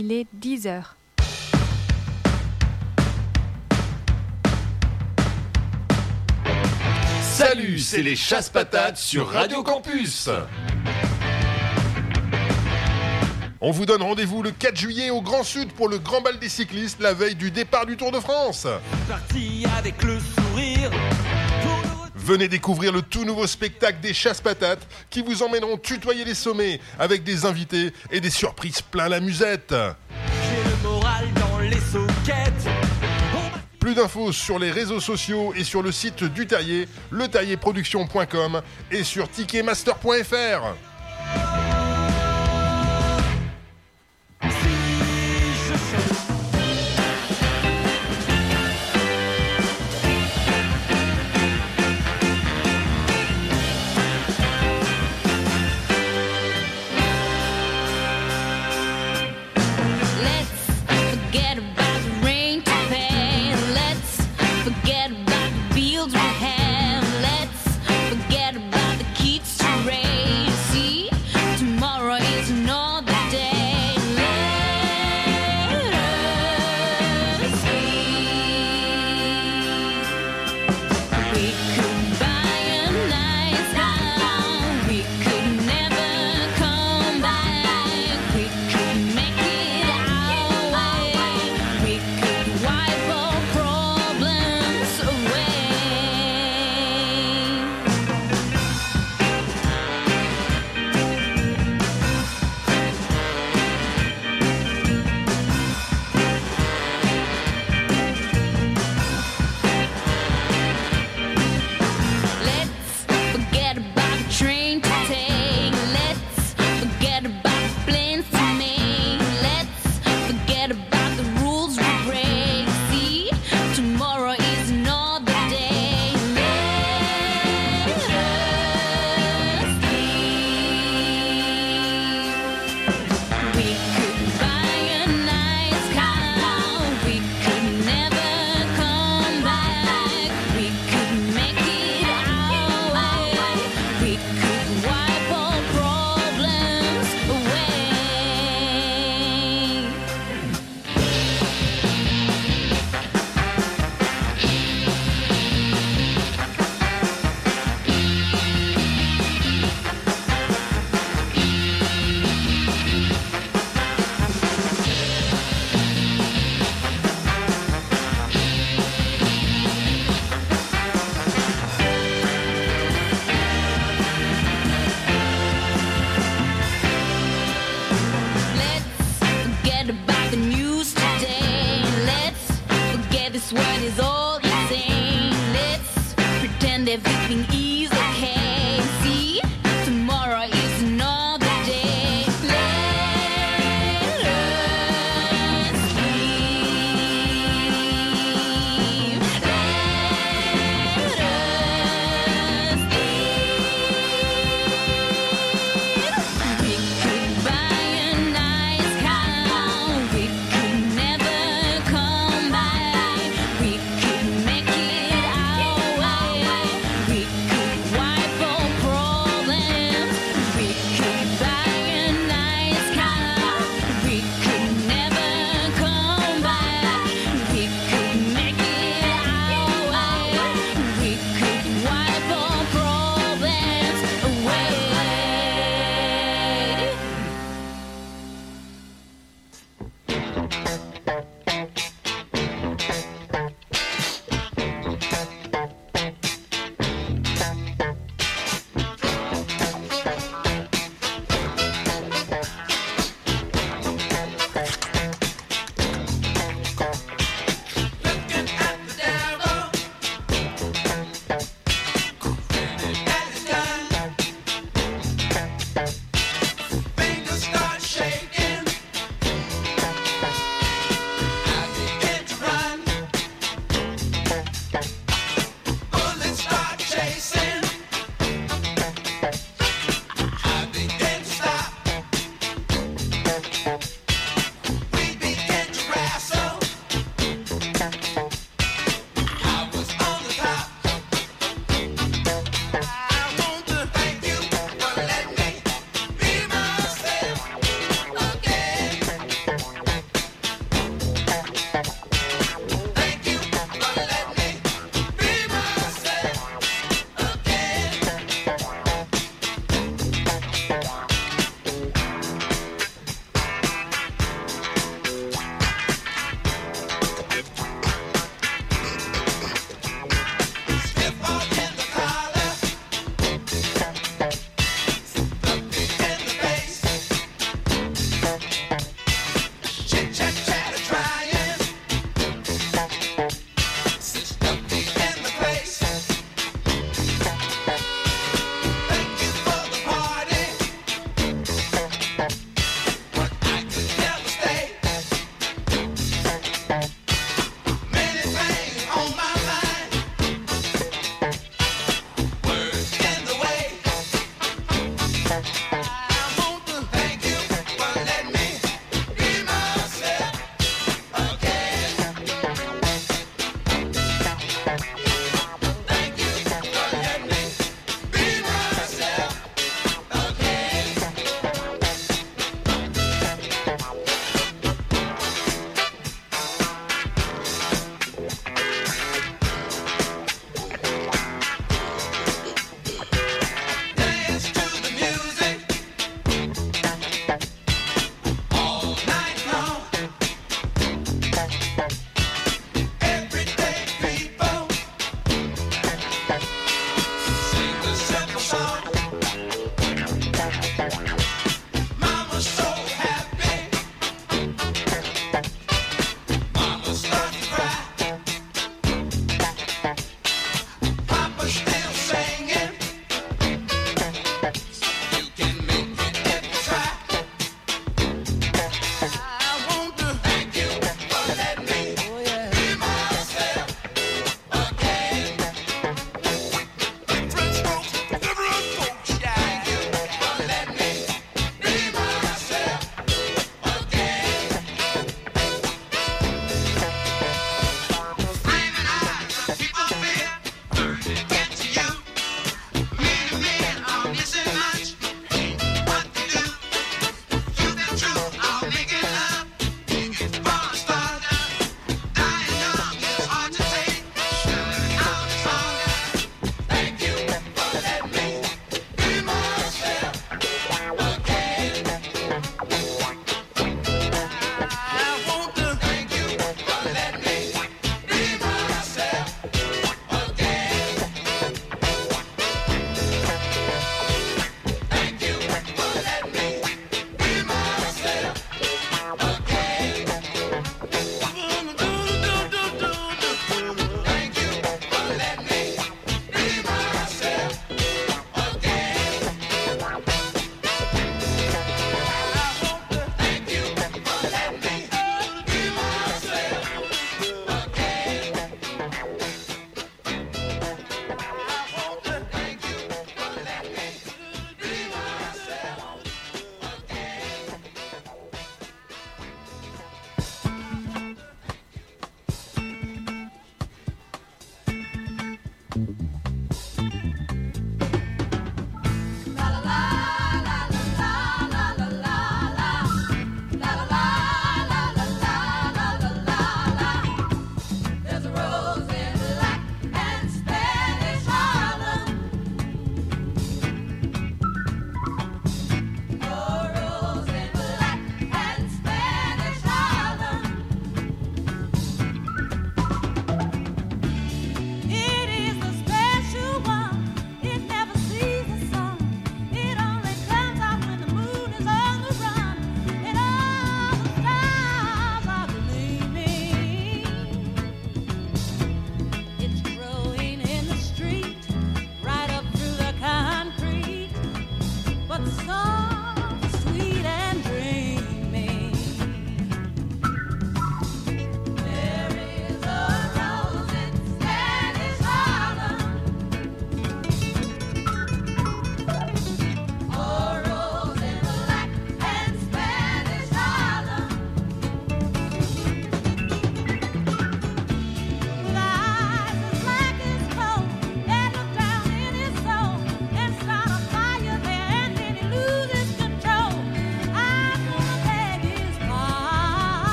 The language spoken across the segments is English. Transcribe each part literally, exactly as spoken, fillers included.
Il est dix heures. Salut, c'est les Chasse-Patates sur Radio Campus. On vous donne rendez-vous le quatre juillet au Grand Sud pour le Grand Bal des cyclistes, la veille du départ du Tour de France. Parti avec le sourire. Venez découvrir le tout nouveau spectacle des Chasse-Patates qui vous emmèneront tutoyer les sommets avec des invités et des surprises plein la musette. J'ai le moral dans les soquettes. Plus d'infos sur les réseaux sociaux et sur le site du Terrier, le terrier production point com et sur ticketmaster point f r. We It is the special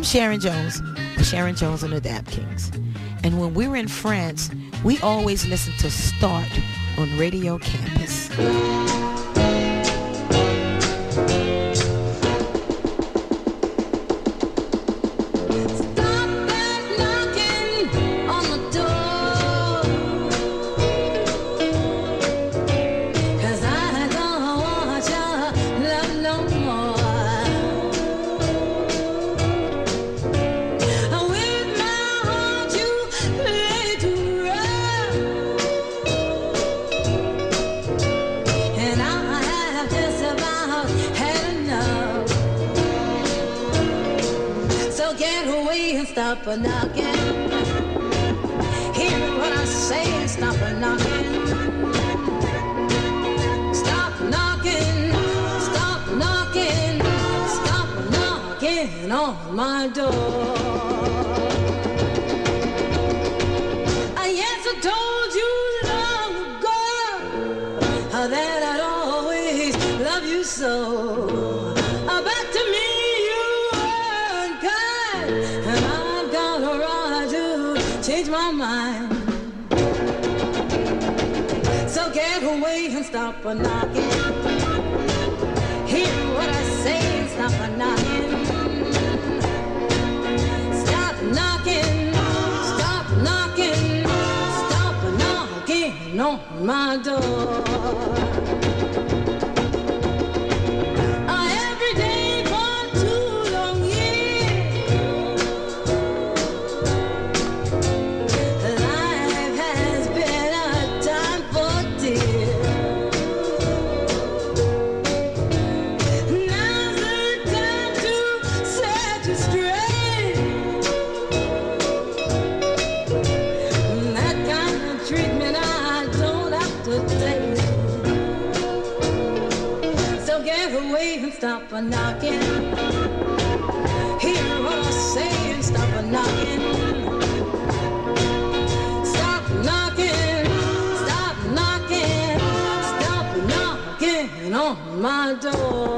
Sharon Jones, Sharon Jones and the Dap Kings. And when we were in France, we always listened to Start on Radio Campus. Stop a knocking. Hear what I say and stop a knocking. Stop knocking. Stop knocking. Stop knocking on my door. I yes, I told you long ago that I'd always love you so. Back to me. Change my mind. So get away and stop a knocking. Hear what I say and stop a knocking. Stop knocking. Stop knocking. Stop knocking on my door. Stop a knocking. Hear what I say and stop a knocking. Stop knocking. Stop knocking. Stop knocking on my door.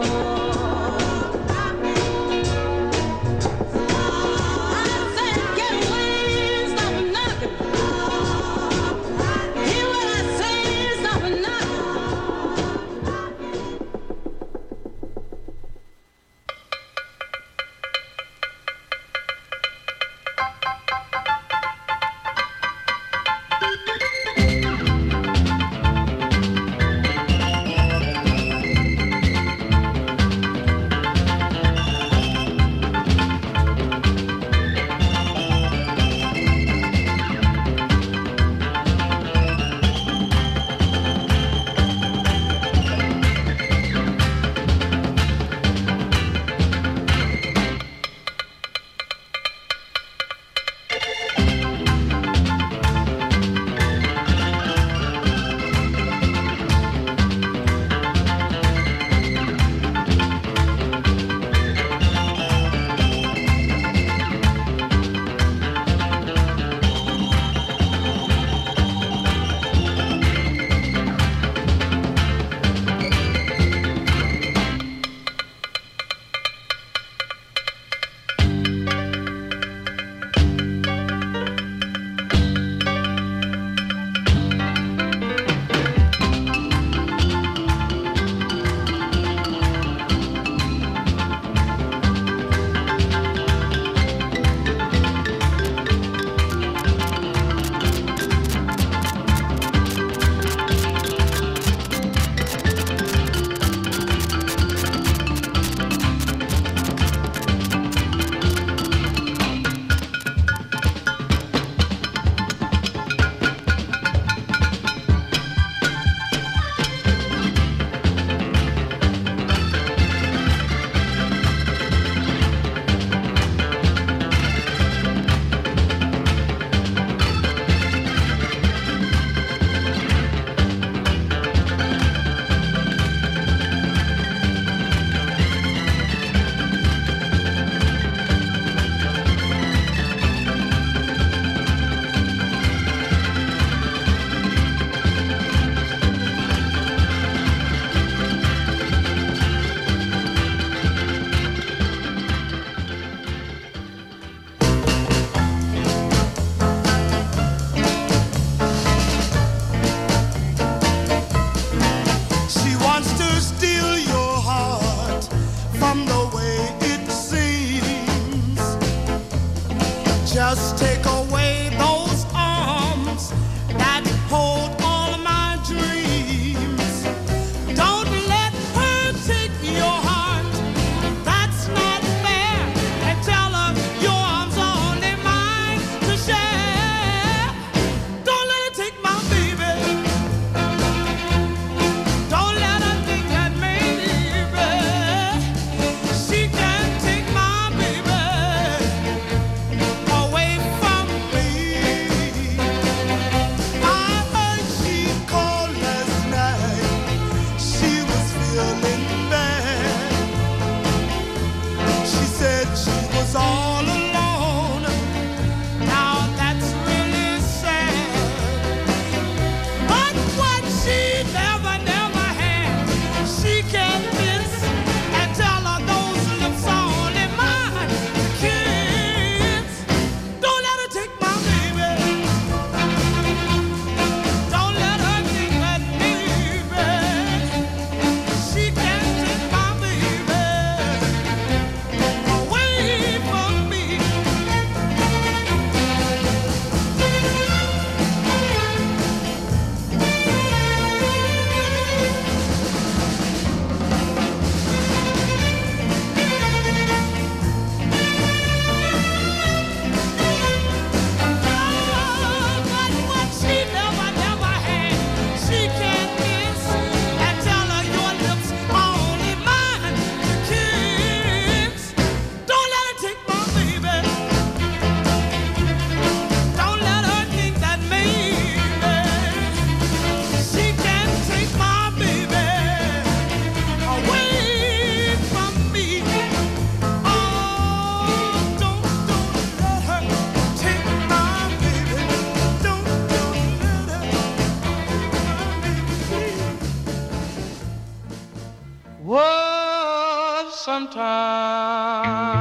southern town.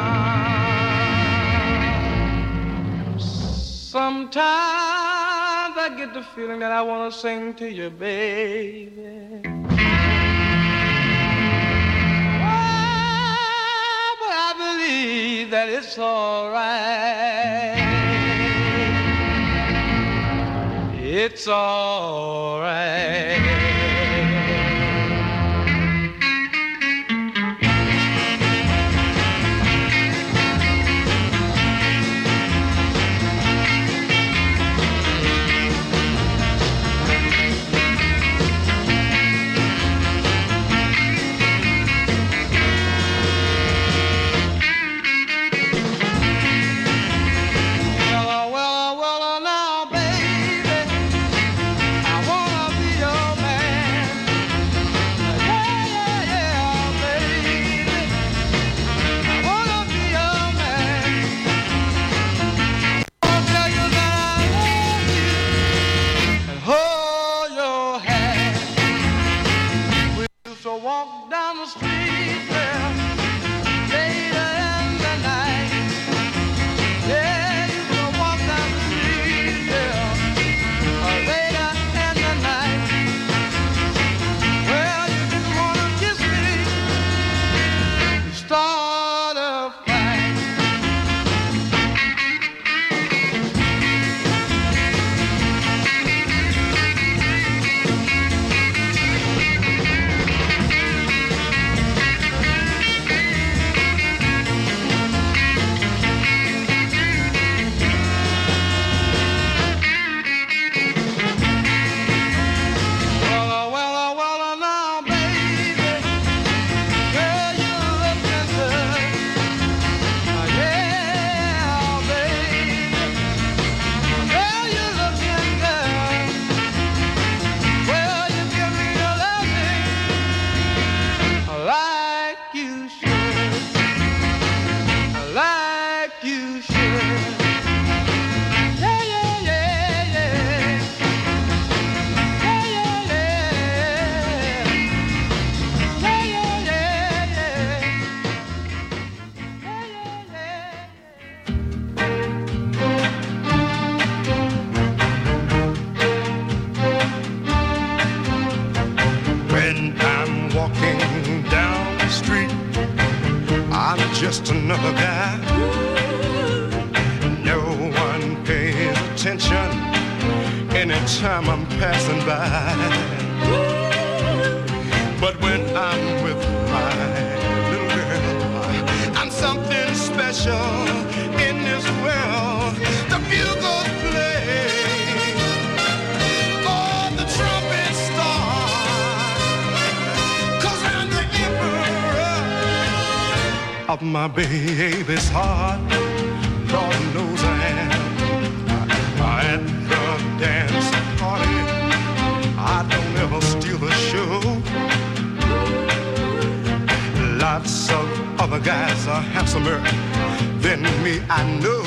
Sometimes I get the feeling that I want to sing to you, baby. Oh, but I believe that it's all right. It's all right. Just another guy. No one pays attention anytime I'm passing by. But when I'm with my little girl, I'm something special in this world. The bugles play, oh, the trumpet start, 'cause I'm the emperor of my baby's heart. Lord knows I am. At the dance party, I don't ever steal a show. Lots of other guys are handsomer than me, I know.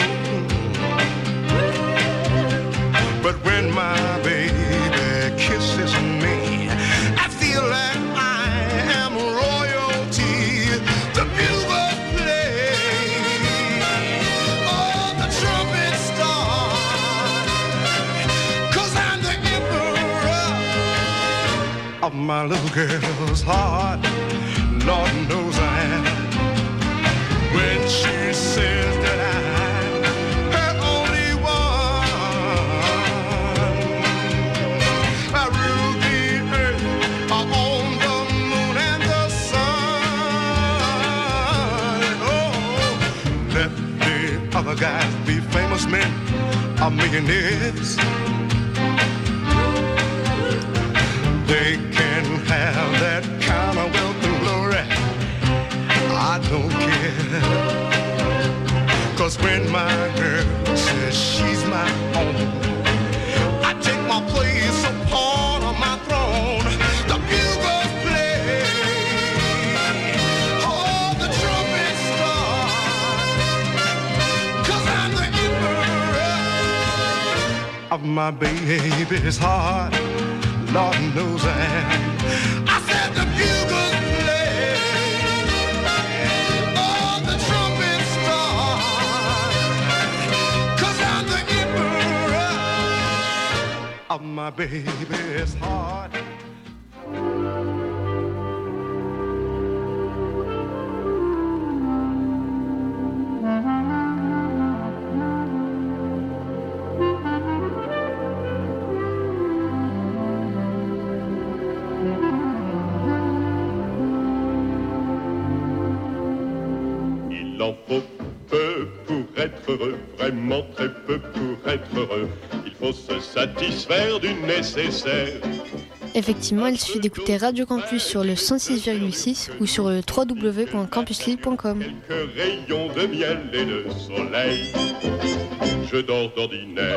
But when my baby kisses me, I feel like I am royalty. The bugle play, oh, the trumpet start, 'cause I'm the emperor of my little girl's heart. Lord knows I am. When she says that I'm her only one, I rule the earth on the moon and the sun. Oh, let the other guys be famous men or millionaires. They can have that kind of wealth and glory. I don't care. 'Cause when my girl says she's my own, I take my place upon my throne. The bugles play, oh, the trumpet start, 'cause I'm the emperor of my baby's heart. Lord knows I am. I said the bugles play, of my baby's heart. Il en faut peu pour être heureux, vraiment très peu pour être heureux. Il faut se satisfaire du nécessaire. Effectivement, il suffit d'écouter Radio Campus sur le cent six virgule six ou sur le w w w point campus lille point com. Quelques rayons de miel et de soleil. Je dors d'ordinaire.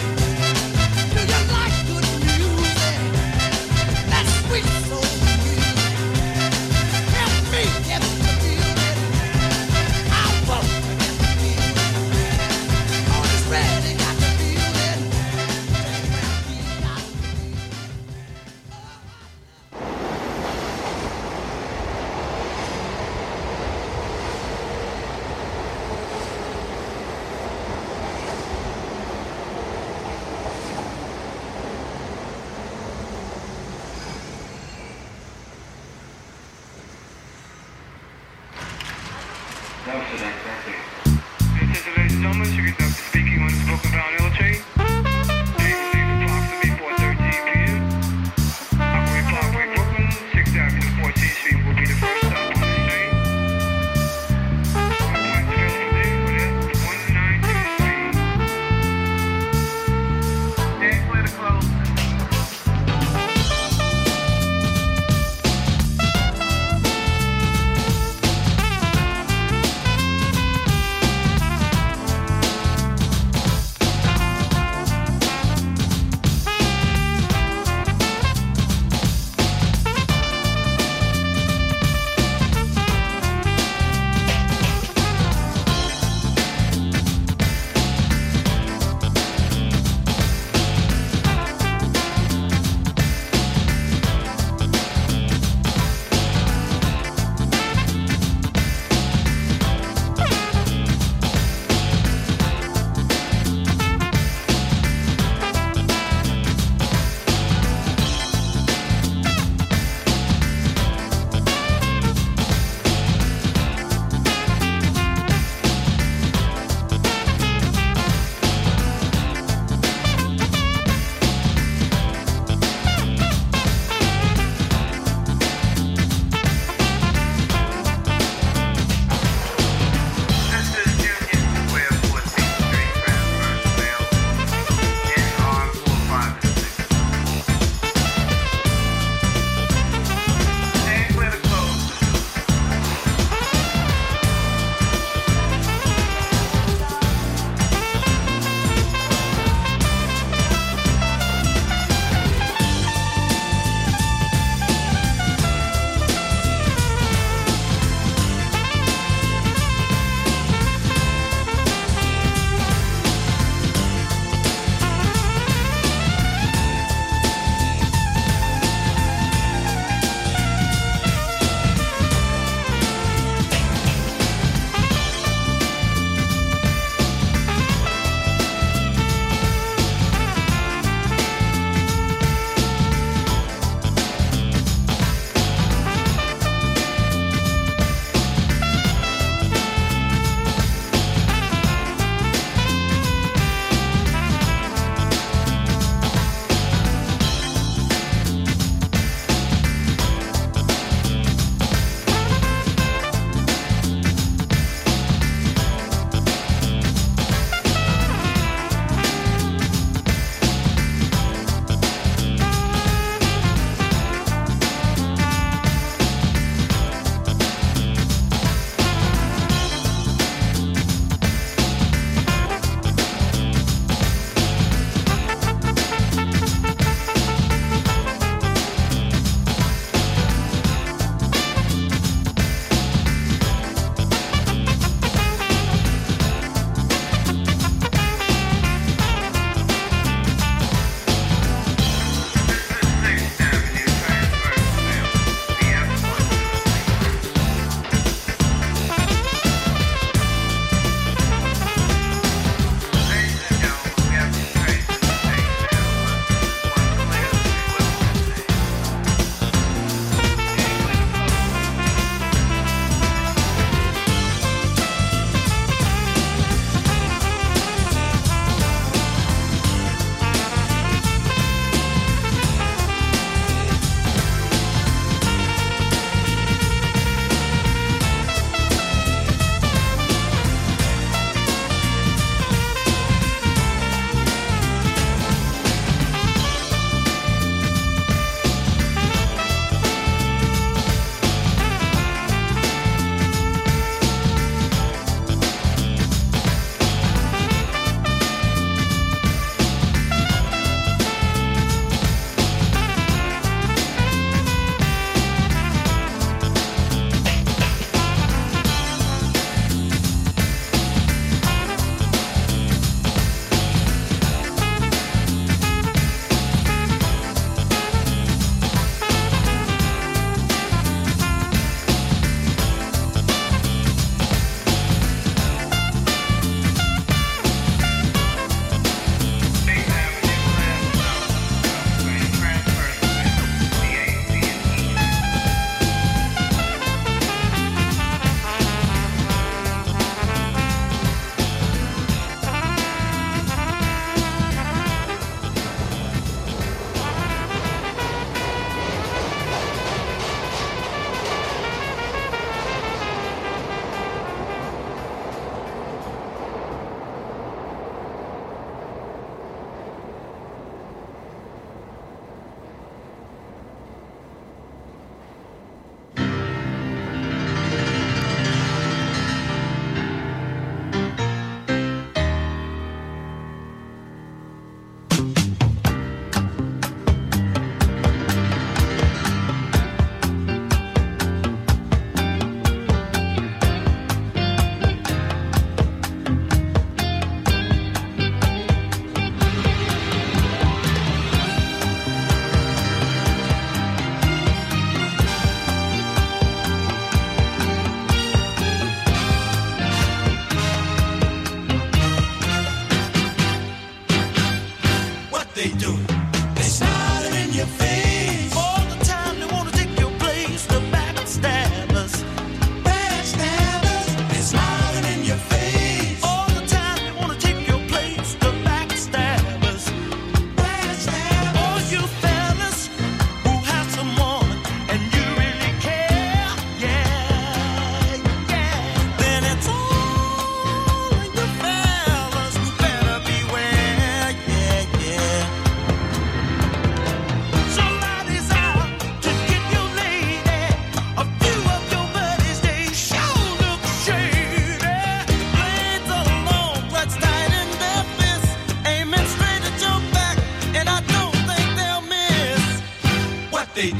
Sweet soul music.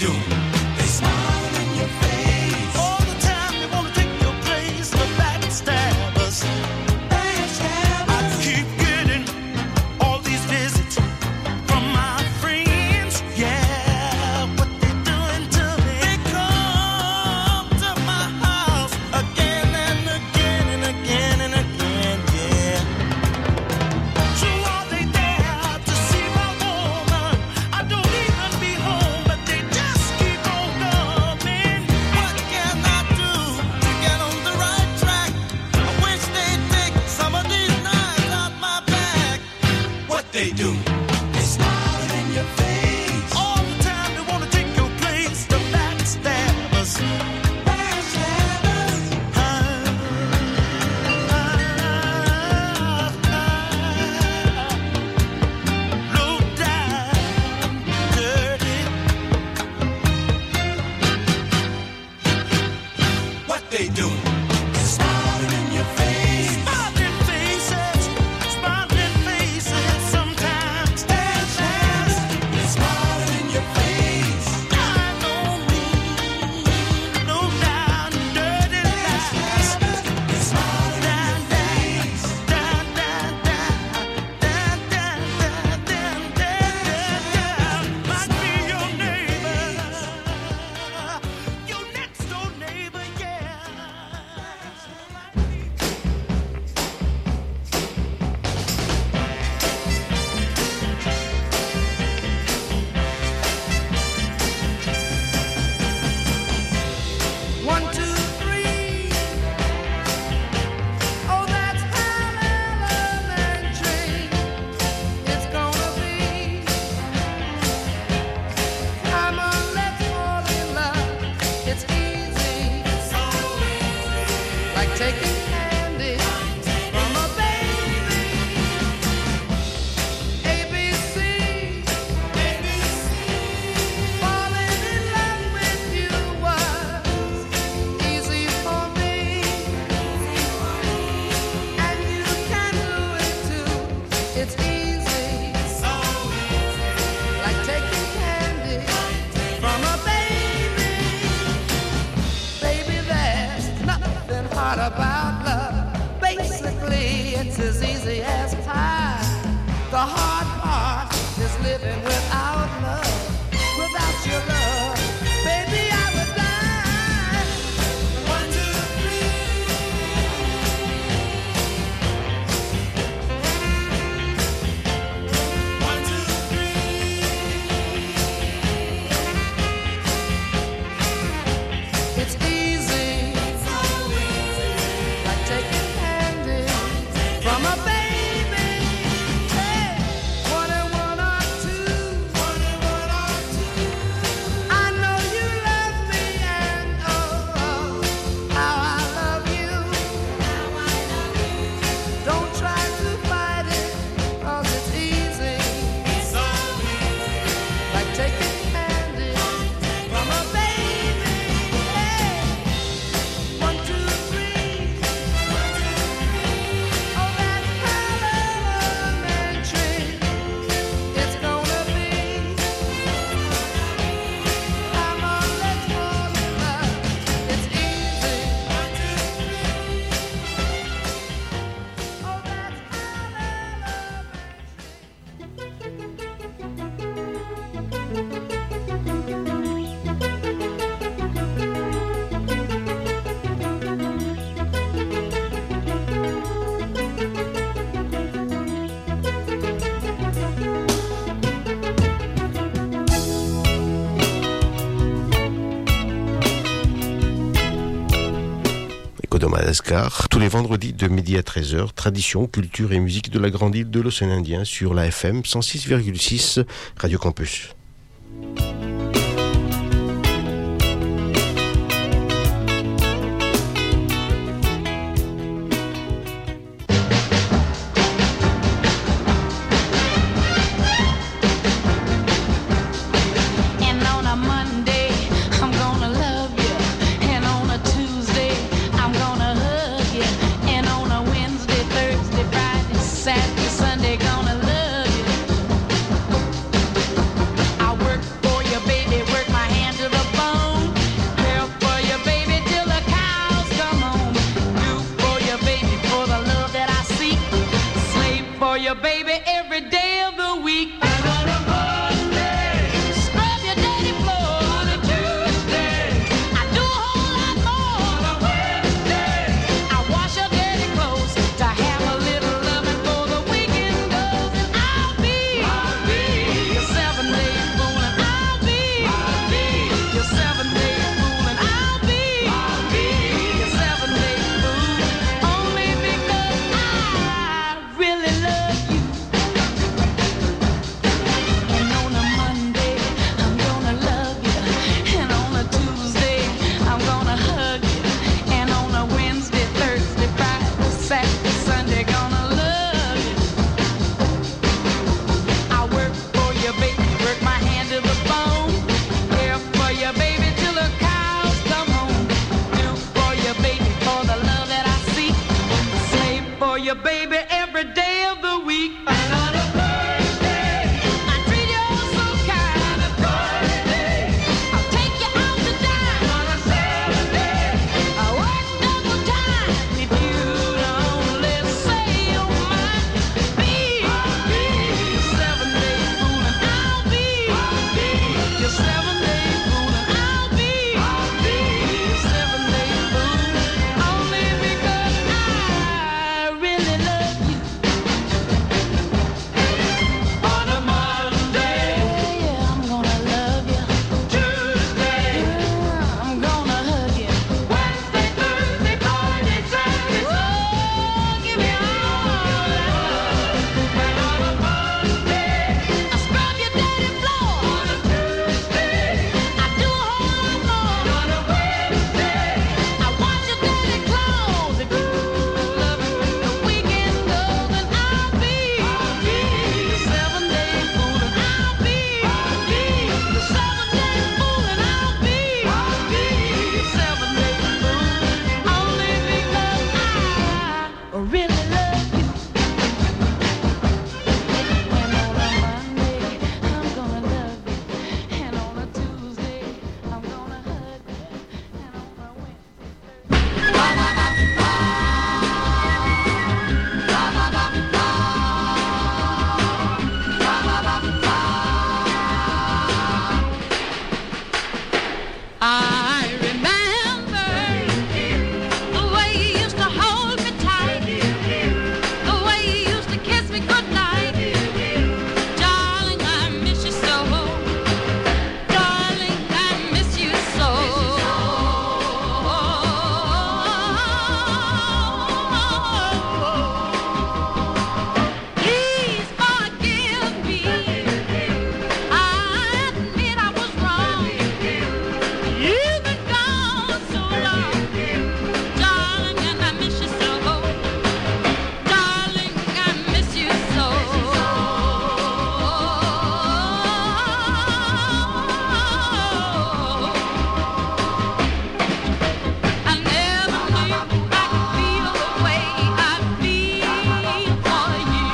do? They smile in your face. All the time they wanna take your place. The backstabbers. Backstabbers. I keep getting all these visits from my friends. Yeah, what they doing to me? They come to my house again and again and again and again. Yeah. So are they there to see my woman? I don't even be home, but they just keep on coming. What can I do to get on the right track? I wish they'd take some of these knives out my back. What they do? They smile in your face. All the time they wanna take your place. The backstabbers. Backstabbers. Ah, ah, ah. Low down, dirty. What they do? Smiling in your face. Smiling faces, smiling faces. Sometimes backstabbers. Smiling in your face. I don't mean low down, dirty lies. Smiling down, face. Down, down, down, down, down, down, down, down, down. Might be your neighbor, your next door neighbor, yeah. One, two, three. Oh, that's elementary. It's gonna be. Come on, let's fall in love. It's easy. So easy. Like taking candy from a baby. A B C. A B C. Falling in love with you was easy for me. And you can do it too. It's easy. So easy. Like taking candy from a baby. Baby, there's nothing hard about love. Basically, it's as easy as pie. The hard part is living without love. Without your love, baby, I would die. One, two, three. One, two, three. It's easy. So easy. Like taking candy from a baby. Hey, one and one are two. One and one are two. I know you love me and oh, oh, how I love you. How I love you. Don't try to fight it, 'cause it's easy. So easy. Like taking candy from a baby. Hey, one, two, three. Oh, that's elementary. It's gonna be. Come on, let's fall in love. It's easy. One, two, three. Oh, that's Écho de Madagascar, tous les vendredis de midi à treize heures, tradition, culture et musique de la grande île de l'océan Indien sur la F M cent six virgule six Radio Campus. And on a Monday, I'm gonna love you. And on a Tuesday, I'm gonna hug you. And on a Wednesday, Thursday, Friday, Saturday, Sunday, gonna love you. I work for I remember the way you used to hold me tight, the way you used to kiss me goodnight. Darling, I miss you so. Darling, I miss you so. Please forgive me. I admit I was wrong. You've been gone so long, darling, and I miss you so. Darling, I miss you so. I never knew I could feel the way I feel for you.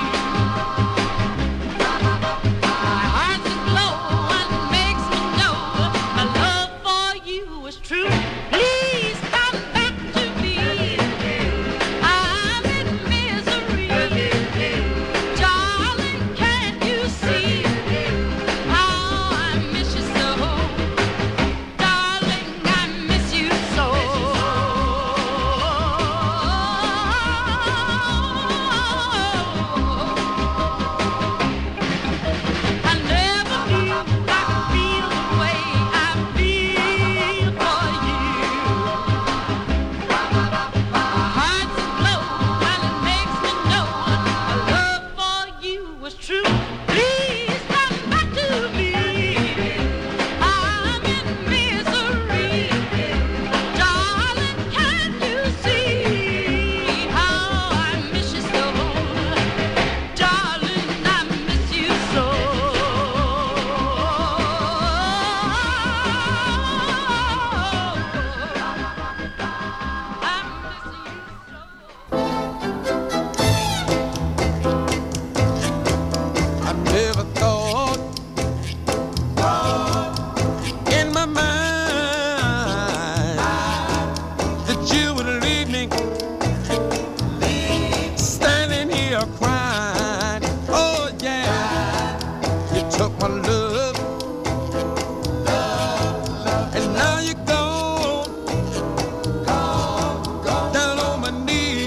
My heart's aglow and it makes me know my love for you is true. Please come back to me. I'm in misery. Darling, can't you see how I miss you so? Darling, I miss you so. I never knew I could feel the way I feel for you. My heart's aglow and it makes me know my love for you is true. Please come back to me. I'm in misery. Darling, can't you see how I miss you so? Darling, I miss you so. I never thought in my mind that you would leave me standing here crying. Oh yeah, you took my love and now you're gone, down on my knees,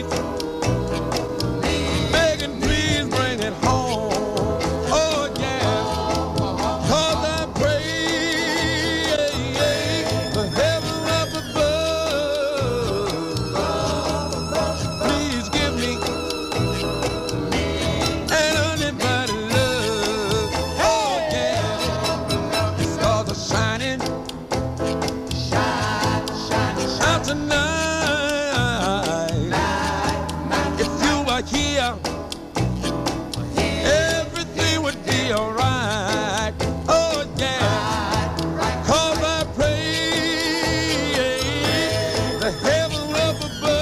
begging please bring it home. Oh yeah, 'cause I pray the heaven up above, please give me an undivided love. Oh yeah, the stars are shining out tonight. If you were here, everything would be alright. Oh yeah, 'cause I pray the heaven up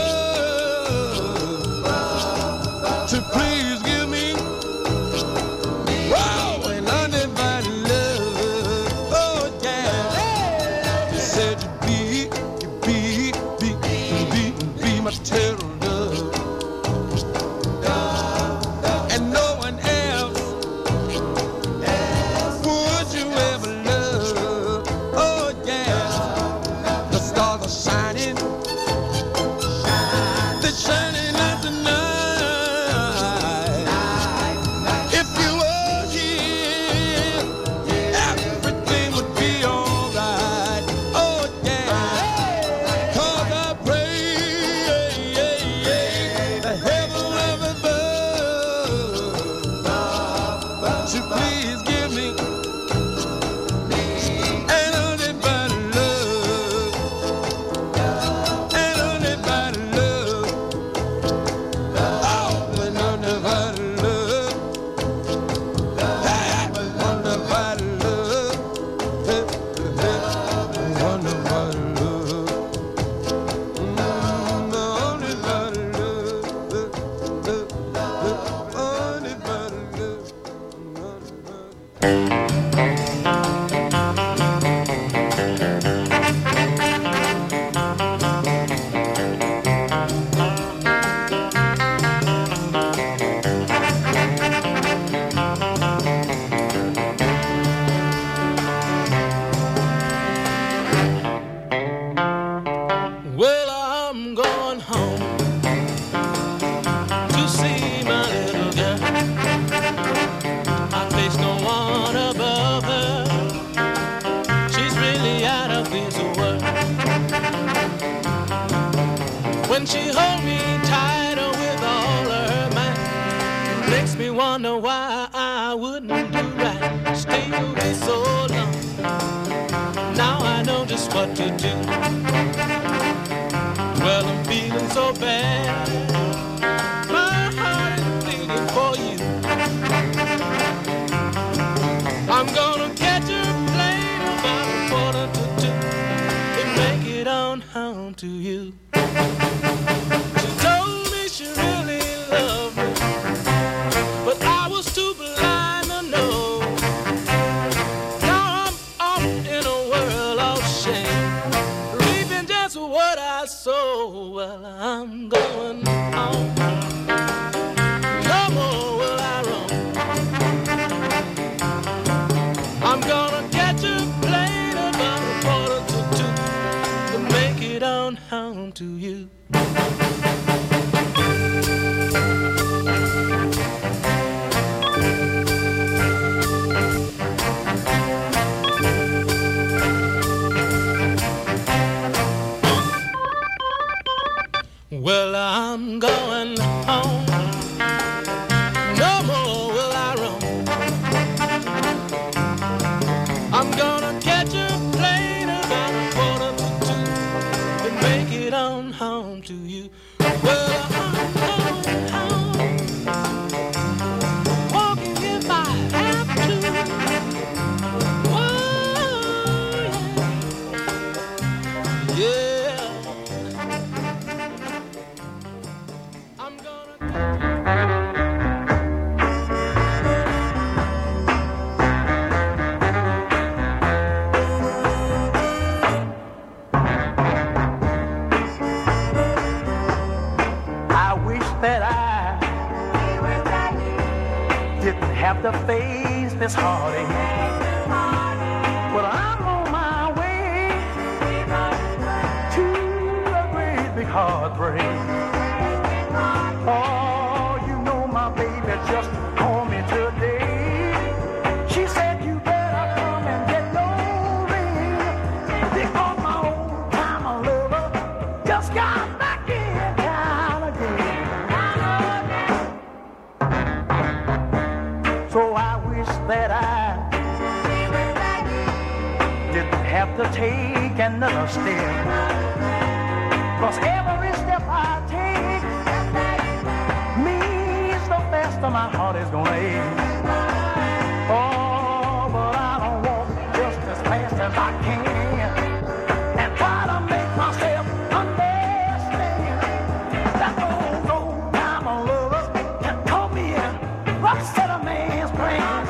above to please give me wow, an undivided love. Oh yeah, you said you'd be, you'd be, be, be, be my total love, and no one else would you ever love. Oh yeah, the stars are shining, they're shining out tonight. If you were here, everything would be alright. Oh yeah, 'cause I pray means the world. When she holds me tighter with all of her might, makes me wonder why I wouldn't do right. Stay away so long. Now I know just what to do. Well, I'm feeling so bad. My heart is bleeding for you. I'm gonna catch a plane about a quarter to two and make it on home to you. She told me she really loved me, but I was too blind to know. Now I'm off in a world of shame, reaping just what I sow. Well, I'm going home. No more will I roam. I'm gonna catch a plane about a quarter to two to make it on home to you. Well, I'm going home. No more will I roam. I'm gonna catch a plane about a quarter to two and make it on home to you. Well, I'm going home, walking if I have to. Oh, yeah. Yeah. I'm that I didn't have to face this heartache, but I'm on my way to a great big heartbreak. Oh, you know my baby just called me today. She said you better come and get your ring, because my old time lover just got back in town again. So I wish that I didn't have to take another step, 'cause every step I take means the faster my heart is gonna ache. Oh, but I don't walk just as fast as I can and try to make myself understand that those old time lovers can come in, upset a man's plans.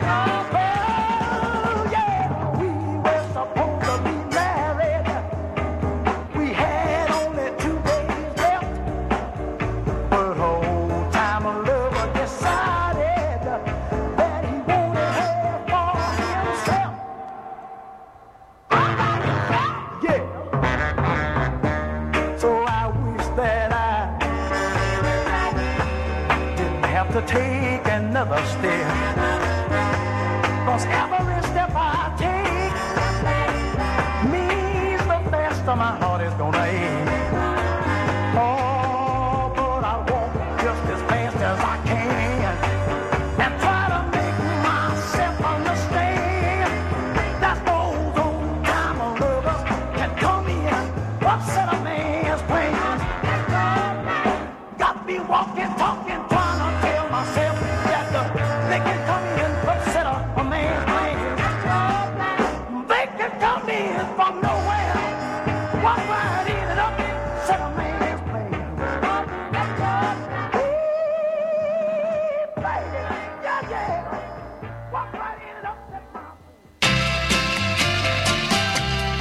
Oh, yeah, we were supposed to be married. We had only two days left, but old time lover decided that he wanted her for himself. Yeah. So I wish that I didn't have to take another step, 'cause every step I take means the faster my heart is gonna ache. Oh, but I walk just as fast as I can and try to make myself understand that those old time lovers can come in, upset a man's plans. Got me walking, talking, trying to tell myself that uh, they can come in, upset a, a man's plans. They can come in from nowhere.